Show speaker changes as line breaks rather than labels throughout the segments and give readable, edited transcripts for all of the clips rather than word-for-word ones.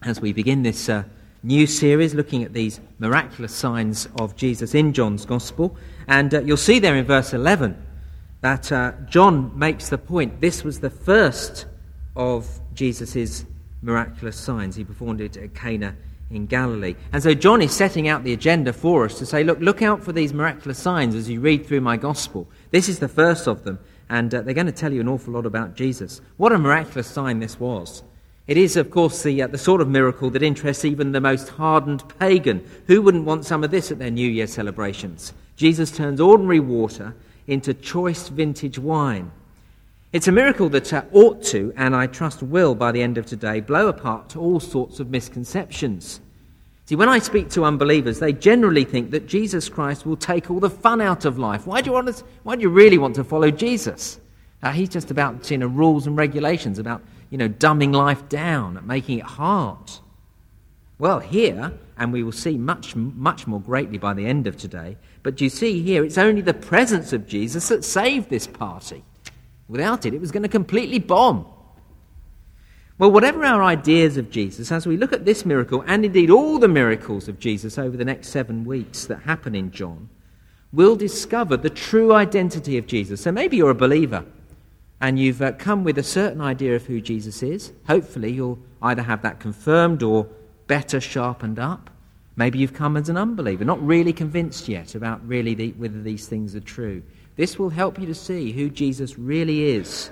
as we begin this new series looking at these miraculous signs of Jesus in John's Gospel. And you'll see there in verse 11 that John makes the point this was the first of Jesus' miraculous signs. He performed it at Cana in Galilee. And so John is setting out the agenda for us to say, look out for these miraculous signs as you read through my Gospel. This is the first of them, and they're going to tell you an awful lot about Jesus. What a miraculous sign this was. It is, of course, the sort of miracle that interests even the most hardened pagan. Who wouldn't want some of this at their New Year celebrations? Jesus turns ordinary water into choice vintage wine. It's a miracle that ought to, and I trust will by the end of today, blow apart all sorts of misconceptions. See, when I speak to unbelievers, they generally think that Jesus Christ will take all the fun out of life. Why do you really want to follow Jesus? He's just about rules and regulations, about dumbing life down, making it hard. Well, here, and we will see much, much more greatly by the end of today, but you see here, it's only the presence of Jesus that saved this party. Without it, it was going to completely bomb. Well, whatever our ideas of Jesus, as we look at this miracle, and indeed all the miracles of Jesus over the next 7 weeks that happen in John, we'll discover the true identity of Jesus. So maybe you're a believer, and you've come with a certain idea of who Jesus is. Hopefully you'll either have that confirmed or better sharpened up. Maybe you've come as an unbeliever, not really convinced yet about really whether these things are true. This will help you to see who Jesus really is.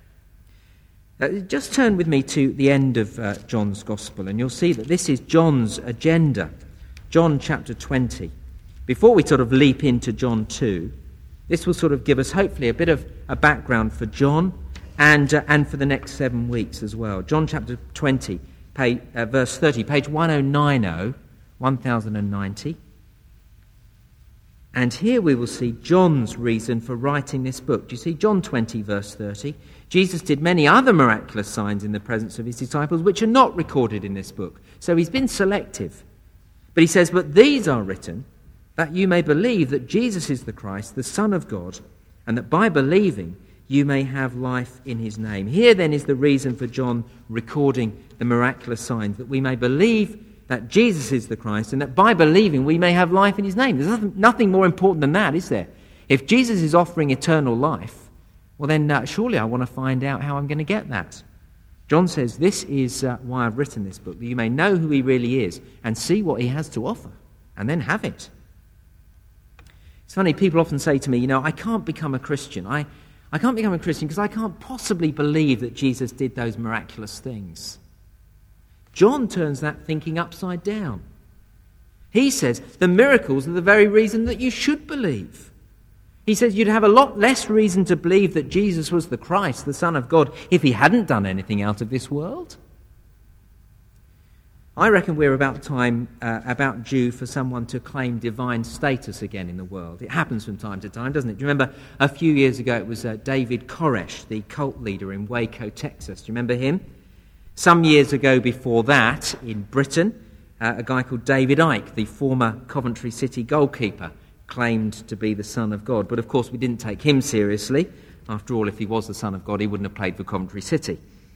Just turn with me to the end of John's Gospel, and you'll see that this is John's agenda. John chapter 20. Before we sort of leap into John 2, this will sort of give us hopefully a bit of a background for John and for the next 7 weeks as well. John chapter 20, verse 30, page 1090, 1090. And here we will see John's reason for writing this book. Do you see John 20, verse 30? Jesus did many other miraculous signs in the presence of his disciples, which are not recorded in this book. So he's been selective. But he says, but these are written that you may believe that Jesus is the Christ, the Son of God, and that by believing you may have life in his name. Here then is the reason for John recording the miraculous signs, that we may believe that Jesus is the Christ, and that by believing we may have life in his name. There's nothing more important than that, is there? If Jesus is offering eternal life, well then surely I want to find out how I'm going to get that. John says this is why I've written this book, that you may know who he really is and see what he has to offer, and then have it. It's funny, people often say to me, I can't become a Christian. I can't become a Christian because I can't possibly believe that Jesus did those miraculous things. John turns that thinking upside down. He says the miracles are the very reason that you should believe. He says you'd have a lot less reason to believe that Jesus was the Christ, the Son of God, if he hadn't done anything out of this world. I reckon we're about due for someone to claim divine status again in the world. It happens from time to time, doesn't it? Do you remember a few years ago it was David Koresh, the cult leader in Waco, Texas. Do you remember him? Some years ago before that, in Britain, a guy called David Icke, the former Coventry City goalkeeper, claimed to be the Son of God. But of course we didn't take him seriously. After all, if he was the Son of God, he wouldn't have played for Coventry City.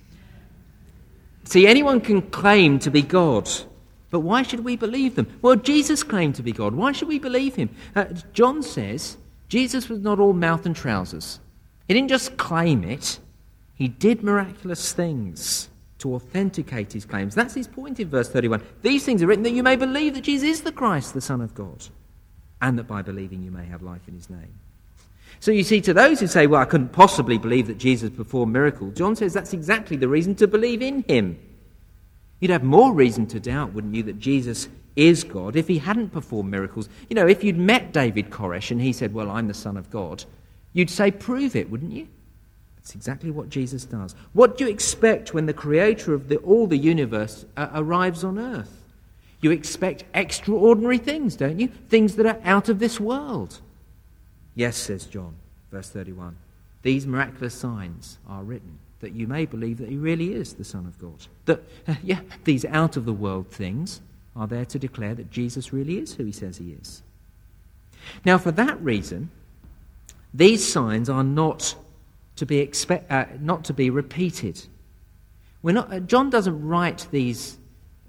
See, anyone can claim to be God, but why should we believe them? Well, Jesus claimed to be God. Why should we believe him? John says Jesus was not all mouth and trousers. He didn't just claim it. He did miraculous things to authenticate his claims. That's his point in verse 31. These things are written that you may believe that Jesus is the Christ, the Son of God, and that by believing you may have life in his name. So you see, to those who say, well, I couldn't possibly believe that Jesus performed miracles, John says that's exactly the reason to believe in him. You'd have more reason to doubt, wouldn't you, that Jesus is God if he hadn't performed miracles. If you'd met David Koresh and he said, well, I'm the Son of God, you'd say, prove it, wouldn't you? That's exactly what Jesus does. What do you expect when the creator of all the universe arrives on earth? You expect extraordinary things, don't you? Things that are out of this world. Yes, says John, verse 31, these miraculous signs are written that you may believe that he really is the Son of God. That, these out-of-the-world things are there to declare that Jesus really is who he says he is. Now, for that reason, these signs are not to be repeated. John doesn't write these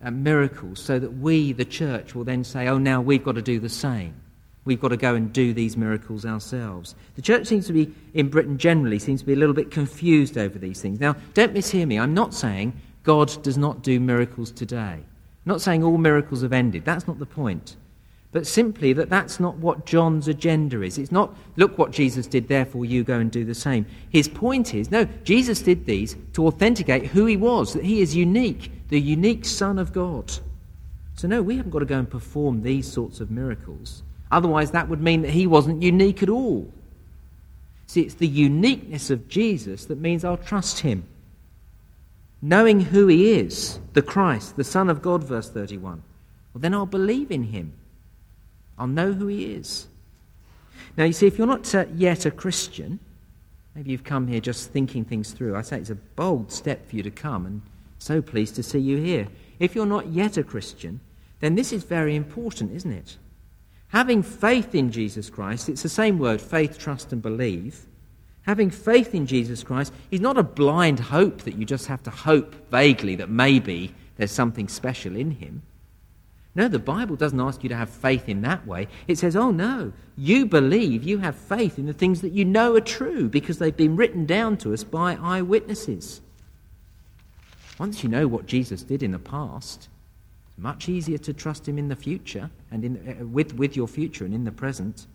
miracles so that we, the church, will then say, oh, now we've got to do the same. We've got to go and do these miracles ourselves. The church seems to be, in Britain generally, seems to be a little bit confused over these things. Now, don't mishear me. I'm not saying God does not do miracles today. I'm not saying all miracles have ended. That's not the point. But simply that that's not what John's agenda is. It's not, look what Jesus did, therefore you go and do the same. His point is, no, Jesus did these to authenticate who he was, that he is unique, the unique Son of God. So no, we haven't got to go and perform these sorts of miracles. Otherwise that would mean that he wasn't unique at all. See, it's the uniqueness of Jesus that means I'll trust him. Knowing who he is, the Christ, the Son of God, verse 31, well then I'll believe in him. I'll know who he is. Now, you see, if you're not yet a Christian, maybe you've come here just thinking things through. I say it's a bold step for you to come, and so pleased to see you here. If you're not yet a Christian, then this is very important, isn't it? Having faith in Jesus Christ, it's the same word, faith, trust and believe. Having faith in Jesus Christ is not a blind hope that you just have to hope vaguely that maybe there's something special in him. No, the Bible doesn't ask you to have faith in that way. It says, oh no, you believe, you have faith in the things that you know are true because they've been written down to us by eyewitnesses. Once you know what Jesus did in the past, it's much easier to trust him in the future and with your future and in the present.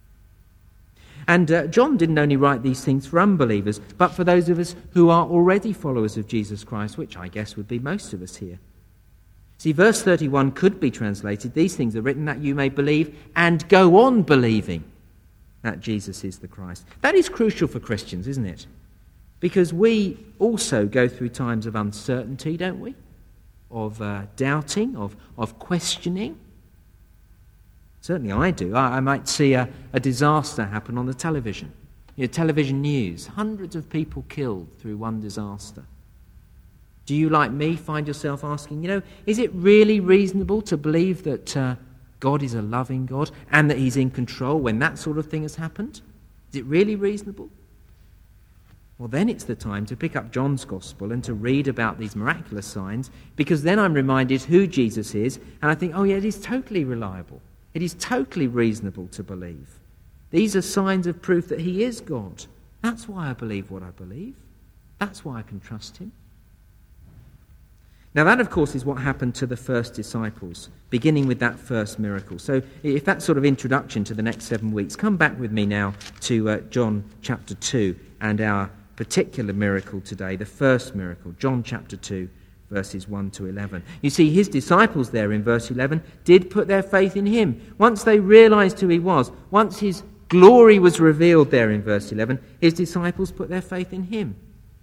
And John didn't only write these things for unbelievers, but for those of us who are already followers of Jesus Christ, which I guess would be most of us here. See, verse 31 could be translated, these things are written that you may believe and go on believing that Jesus is the Christ. That is crucial for Christians, isn't it? Because we also go through times of uncertainty, don't we? Of doubting, of questioning. Certainly I do. I might see a disaster happen on the television. Television news, hundreds of people killed through one disaster. Do you, like me, find yourself asking, is it really reasonable to believe that God is a loving God and that he's in control when that sort of thing has happened? Is it really reasonable? Well, then it's the time to pick up John's Gospel and to read about these miraculous signs, because then I'm reminded who Jesus is, and I think, oh yeah, it is totally reliable. It is totally reasonable to believe. These are signs of proof that he is God. That's why I believe what I believe. That's why I can trust him. Now that, of course, is what happened to the first disciples, beginning with that first miracle. So if that's sort of introduction to the next 7 weeks, come back with me now to John chapter 2 and our particular miracle today, the first miracle, John chapter 2, verses 1 to 11. You see, his disciples there in verse 11 did put their faith in him. Once they realized who he was, once his glory was revealed there in verse 11, his disciples put their faith in him.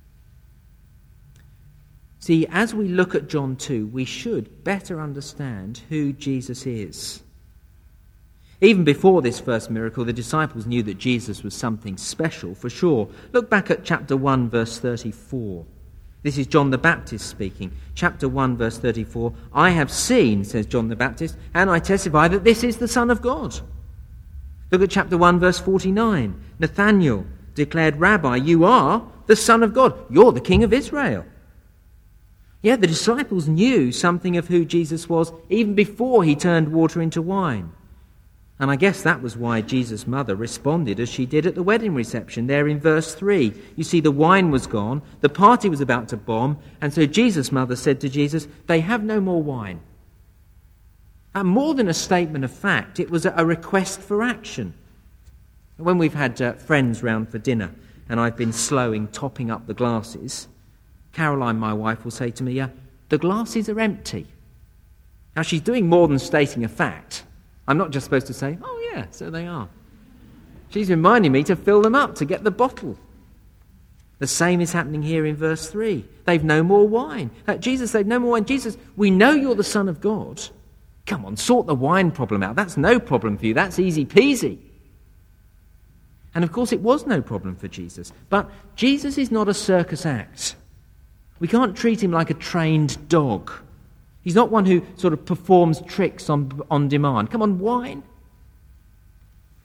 See, as we look at John 2, we should better understand who Jesus is. Even before this first miracle, the disciples knew that Jesus was something special, for sure. Look back at chapter 1, verse 34. This is John the Baptist speaking. Chapter 1, verse 34. I have seen, says John the Baptist, and I testify that this is the Son of God. Look at chapter 1, verse 49. Nathanael declared, Rabbi, you are the Son of God. You're the King of Israel. Yeah, the disciples knew something of who Jesus was even before he turned water into wine. And I guess that was why Jesus' mother responded as she did at the wedding reception there in verse 3. You see, the wine was gone, the party was about to bomb, and so Jesus' mother said to Jesus, they have no more wine. And more than a statement of fact, it was a request for action. When we've had friends round for dinner and I've been topping up the glasses, Caroline, my wife, will say to me, the glasses are empty. Now, she's doing more than stating a fact. I'm not just supposed to say, oh yeah, so they are. She's reminding me to fill them up, to get the bottle. The same is happening here in verse 3. They've no more wine. Jesus, they've no more wine. Jesus, we know you're the Son of God. Come on, sort the wine problem out. That's no problem for you. That's easy peasy. And of course it was no problem for Jesus. But Jesus is not a circus act. We can't treat him like a trained dog. He's not one who sort of performs tricks on demand. Come on, wine.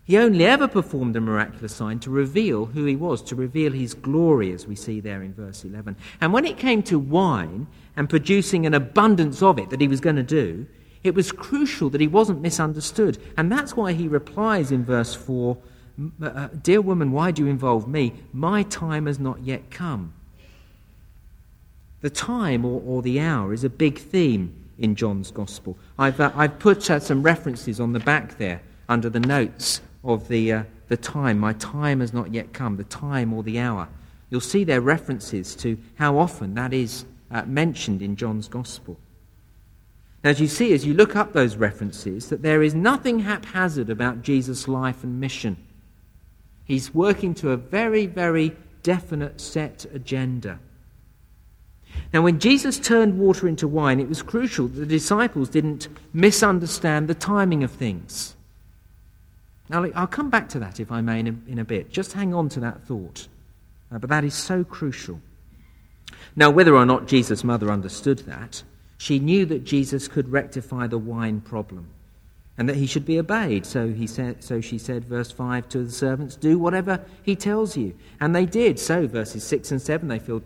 He only ever performed a miraculous sign to reveal who he was, to reveal his glory, as we see there in verse 11. And when it came to wine and producing an abundance of it that he was going to do, it was crucial that he wasn't misunderstood. And that's why he replies in verse 4, "Dear woman, why do you involve me? My time has not yet come." The time or the hour is a big theme in John's Gospel. I've put some references on the back there under the notes of the time. My time has not yet come, the time or the hour. You'll see there references to how often that is mentioned in John's Gospel. Now, as you see, as you look up those references, that there is nothing haphazard about Jesus' life and mission. He's working to a very, very definite set agenda. Now, when Jesus turned water into wine, it was crucial that the disciples didn't misunderstand the timing of things. Now, I'll come back to that, if I may, in a bit. Just hang on to that thought. But that is so crucial. Now, whether or not Jesus' mother understood that, she knew that Jesus could rectify the wine problem and that he should be obeyed. So she said, verse 5, to the servants, "Do whatever he tells you." And they did. So, verses 6 and 7, they filled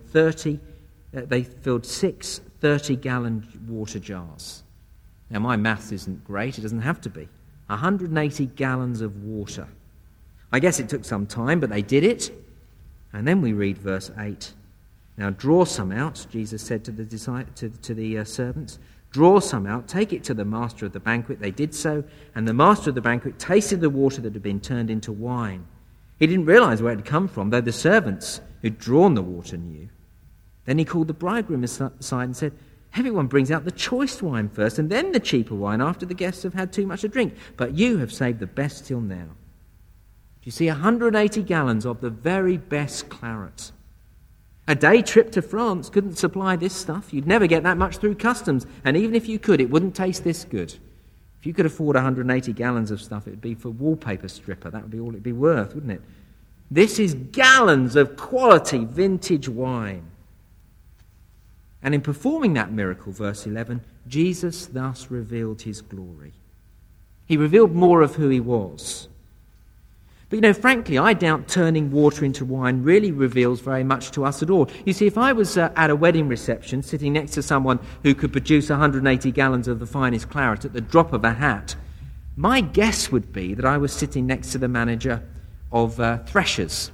6 30-gallon water jars. Now, my maths isn't great. It doesn't have to be. 180 gallons of water. I guess it took some time, but they did it. And then we read verse 8. "Now draw some out," Jesus said to the servants. "Draw some out, take it to the master of the banquet." They did so, and the master of the banquet tasted the water that had been turned into wine. He didn't realize where it had come from, though the servants who'd drawn the water knew. Then he called the bridegroom aside and said, "Everyone brings out the choice wine first, and then the cheaper wine after the guests have had too much to drink. But you have saved the best till now." You see, 180 gallons of the very best claret. A day trip to France couldn't supply this stuff. You'd never get that much through customs. And even if you could, it wouldn't taste this good. If you could afford 180 gallons of stuff, it would be for wallpaper stripper. That would be all it'd be worth, wouldn't it? This is gallons of quality vintage wine. And in performing that miracle, verse 11, Jesus thus revealed his glory. He revealed more of who he was. But frankly, I doubt turning water into wine really reveals very much to us at all. You see, if I was at a wedding reception sitting next to someone who could produce 180 gallons of the finest claret at the drop of a hat, my guess would be that I was sitting next to the manager of Threshers,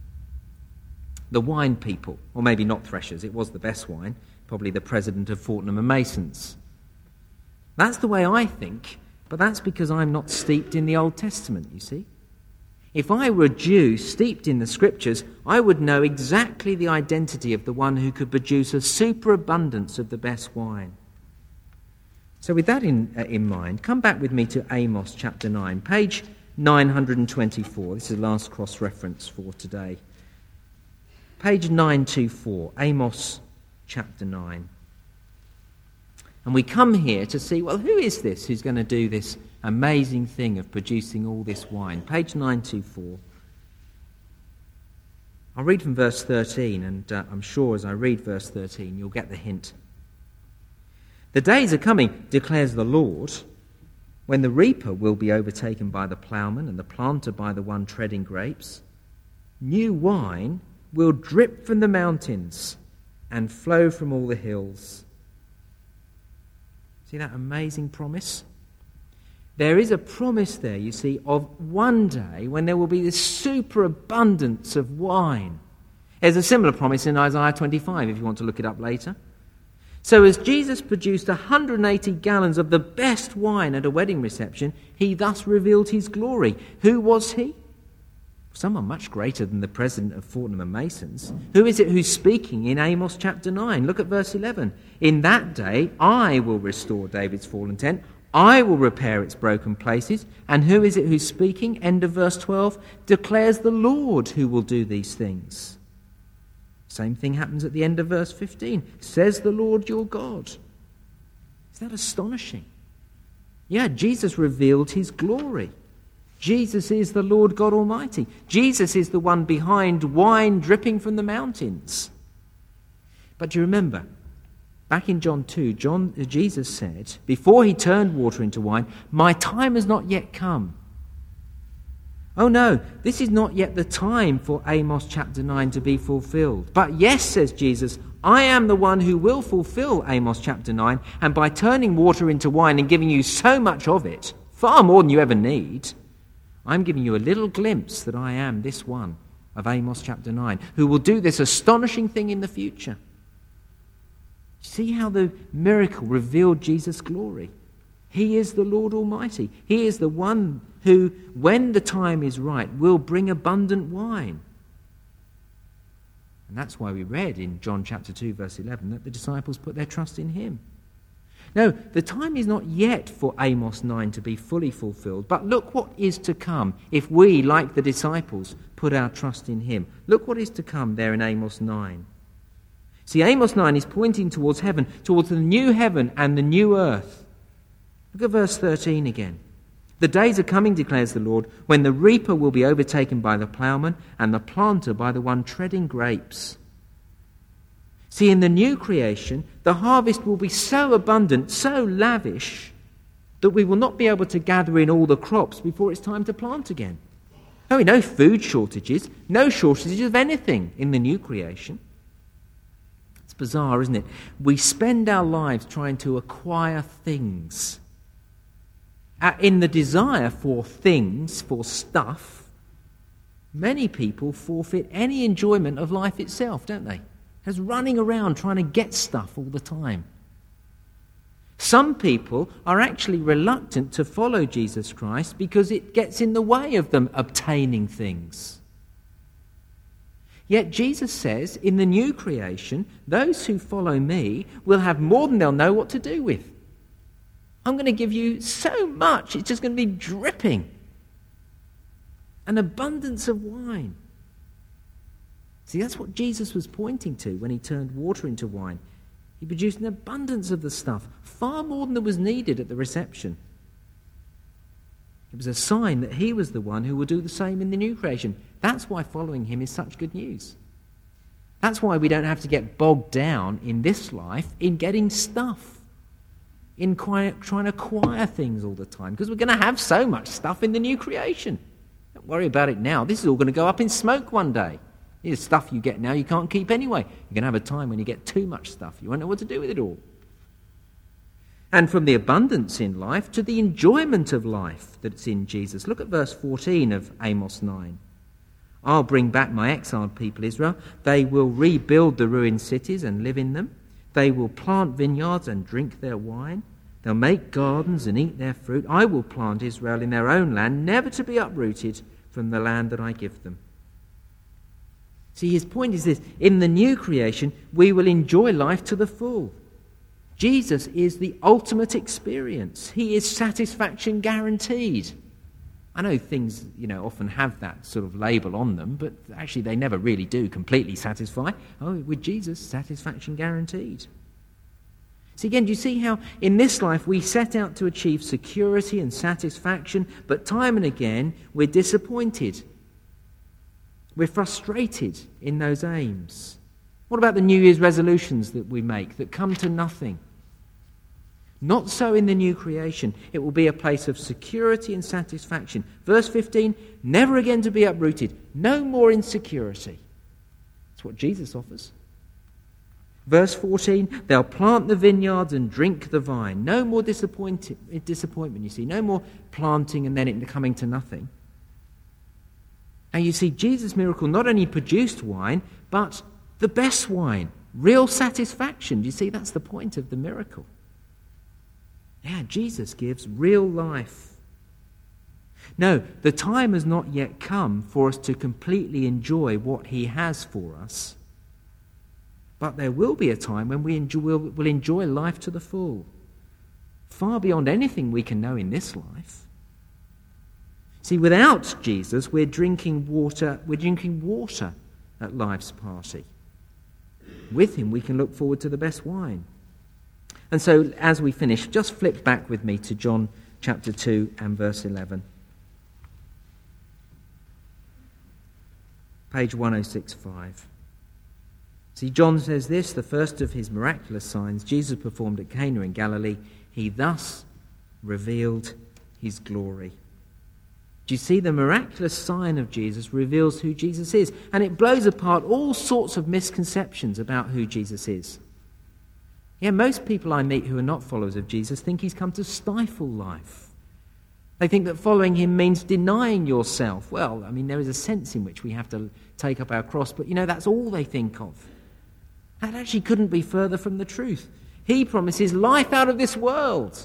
the wine people. Or maybe not Threshers, it was the best wine. Probably the president of Fortnum & Masons. That's the way I think, but that's because I'm not steeped in the Old Testament, you see. If I were a Jew steeped in the Scriptures, I would know exactly the identity of the one who could produce a superabundance of the best wine. So with that in mind, come back with me to Amos chapter 9, page 924. This is the last cross-reference for today. Page 924, Amos chapter 9. And we come here to see, well, who is this who's going to do this amazing thing of producing all this wine? Page 924. I'll read from verse 13, and I'm sure as I read verse 13, you'll get the hint. "The days are coming, declares the Lord, when the reaper will be overtaken by the plowman and the planter by the one treading grapes. New wine will drip from the mountains and flow from all the hills." See that amazing promise? There is a promise there, you see, of one day when there will be this superabundance of wine. There's a similar promise in Isaiah 25, if you want to look it up later. So as Jesus produced 180 gallons of the best wine at a wedding reception, he thus revealed his glory. Who was he? Someone much greater than the president of Fortnum & Masons. Who is it who's speaking in Amos chapter 9? Look at verse 11. "In that day I will restore David's fallen tent. I will repair its broken places." And who is it who's speaking? End of verse 12. "Declares the Lord who will do these things." Same thing happens at the end of verse 15. "Says the Lord your God." Is that astonishing? Yeah, Jesus revealed his glory. Jesus is the Lord God Almighty. Jesus is the one behind wine dripping from the mountains. But you remember, back in John 2, Jesus said, before he turned water into wine, "My time has not yet come." Oh no, this is not yet the time for Amos chapter 9 to be fulfilled. But yes, says Jesus, I am the one who will fulfill Amos chapter 9, and by turning water into wine and giving you so much of it, far more than you ever need, I'm giving you a little glimpse that I am this one of Amos chapter 9, who will do this astonishing thing in the future. See how the miracle revealed Jesus' glory. He is the Lord Almighty. He is the one who, when the time is right, will bring abundant wine. And that's why we read in John chapter 2, verse 11, that the disciples put their trust in him. No, the time is not yet for Amos 9 to be fully fulfilled, but look what is to come if we, like the disciples, put our trust in him. Look what is to come there in Amos 9. See, Amos 9 is pointing towards heaven, towards the new heaven and the new earth. Look at verse 13 again. The days are coming, declares the Lord, when the reaper will be overtaken by the ploughman and the planter by the one treading grapes. See, in the new creation, the harvest will be so abundant, so lavish, that we will not be able to gather in all the crops before it's time to plant again. No food shortages, no shortages of anything in the new creation. It's bizarre, isn't it? We spend our lives trying to acquire things. In the desire for things, for stuff, many people forfeit any enjoyment of life itself, don't they? As running around trying to get stuff all the time. Some people are actually reluctant to follow Jesus Christ because it gets in the way of them obtaining things. Yet Jesus says, in the new creation, those who follow me will have more than they'll know what to do with. I'm going to give you so much, it's just going to be dripping. An abundance of wine. See, that's what Jesus was pointing to when he turned water into wine. He produced an abundance of the stuff, far more than there was needed at the reception. It was a sign that he was the one who will do the same in the new creation. That's why following him is such good news. That's why we don't have to get bogged down in this life in getting stuff, in trying to acquire things all the time, because we're going to have so much stuff in the new creation. Don't worry about it now. This is all going to go up in smoke one day. Here's stuff you get now you can't keep anyway. You're going to have a time when you get too much stuff. You won't know what to do with it all. And from the abundance in life to the enjoyment of life that's in Jesus. Look at verse 14 of Amos 9. I'll bring back my exiled people, Israel. They will rebuild the ruined cities and live in them. They will plant vineyards and drink their wine. They'll make gardens and eat their fruit. I will plant Israel in their own land, never to be uprooted from the land that I give them. See, his point is this. In the new creation, we will enjoy life to the full. Jesus is the ultimate experience. He is satisfaction guaranteed. I know things, often have that sort of label on them, but actually they never really do completely satisfy. Oh, with Jesus, satisfaction guaranteed. See, again, do you see how in this life we set out to achieve security and satisfaction, but time and again we're disappointed. We're frustrated in those aims. What about the New Year's resolutions that we make that come to nothing? Not so in the new creation. It will be a place of security and satisfaction. Verse 15, never again to be uprooted. No more insecurity. That's what Jesus offers. Verse 14, they'll plant the vineyards and drink the vine. No more disappointment, you see. No more planting and then it coming to nothing. And you see, Jesus' miracle not only produced wine, but the best wine, real satisfaction. You see, that's the point of the miracle. Yeah, Jesus gives real life. No, the time has not yet come for us to completely enjoy what he has for us. But there will be a time when we'll enjoy life to the full, far beyond anything we can know in this life. See, without Jesus, we're drinking water at life's party. With him, we can look forward to the best wine. And so, as we finish, just flip back with me to John chapter 2 and verse 11. Page 1065. See, John says this, the first of his miraculous signs Jesus performed at Cana in Galilee. He thus revealed his glory. Do you see? The miraculous sign of Jesus reveals who Jesus is, and it blows apart all sorts of misconceptions about who Jesus is. Yeah, most people I meet who are not followers of Jesus think he's come to stifle life. They think that following him means denying yourself. Well, I mean, there is a sense in which we have to take up our cross, but that's all they think of. That actually couldn't be further from the truth. He promises life out of this world.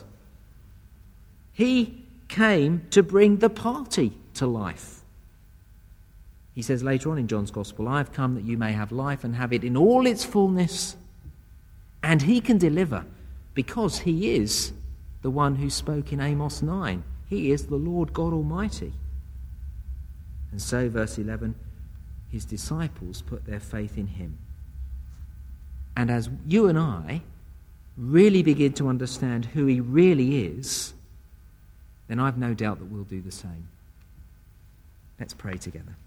He came to bring the party to life. He says later on in John's Gospel, I have come that you may have life and have it in all its fullness. And he can deliver because he is the one who spoke in Amos 9. He is the Lord God Almighty. And so, verse 11, his disciples put their faith in him. And as you and I really begin to understand who he really is, then I've no doubt that we'll do the same. Let's pray together.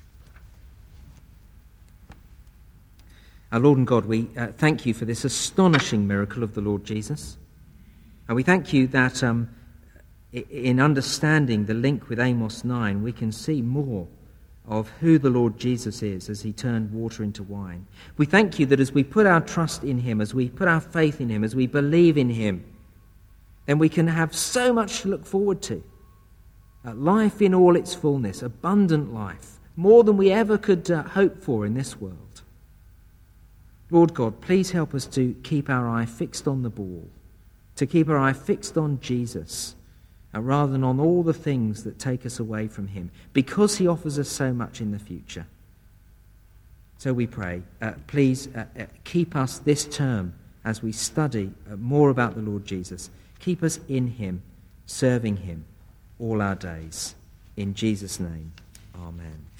Our Lord and God, we thank you for this astonishing miracle of the Lord Jesus. And we thank you that in understanding the link with Amos 9, we can see more of who the Lord Jesus is as he turned water into wine. We thank you that as we put our trust in him, as we put our faith in him, as we believe in him, then we can have so much to look forward to. Life in all its fullness, abundant life, more than we ever could hope for in this world. Lord God, please help us to keep our eye fixed on the ball, to keep our eye fixed on Jesus, rather than on all the things that take us away from him, because he offers us so much in the future. So we pray, please keep us this term as we study more about the Lord Jesus. Keep us in him, serving him all our days. In Jesus' name, amen.